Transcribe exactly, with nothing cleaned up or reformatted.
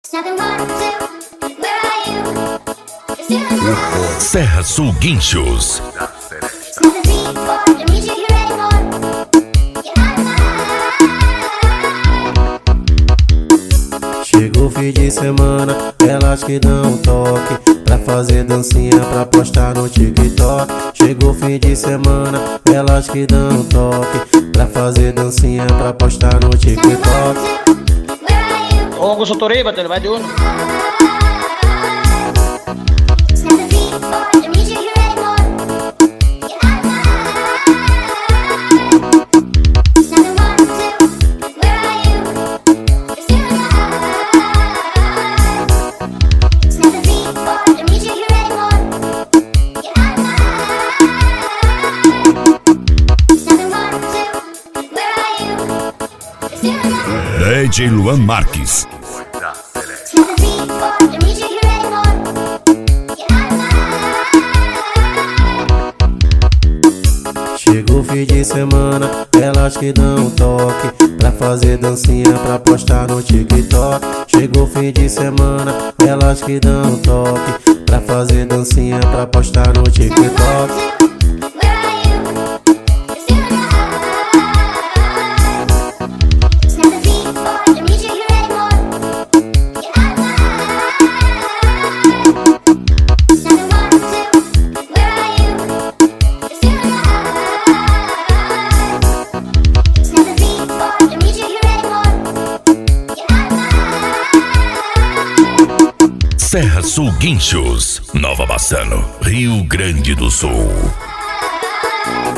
Serra Sul Guinchos. Chegou fim de semana, elas que dão toque pra fazer dancinha pra postar no TikTok. Chegou fim de semana, elas que dão toque pra fazer dancinha pra postar no TikTok. Ô, Augusto Toriba, ele vai de uno. D J Luan Marques. Chegou fim de semana, elas que dão toque pra fazer dancinha pra postar no TikTok. Chegou fim de semana, elas que dão toque pra fazer dancinha pra postar no TikTok. Serra Sul Guinchos, Nova Bassano, Rio Grande do Sul.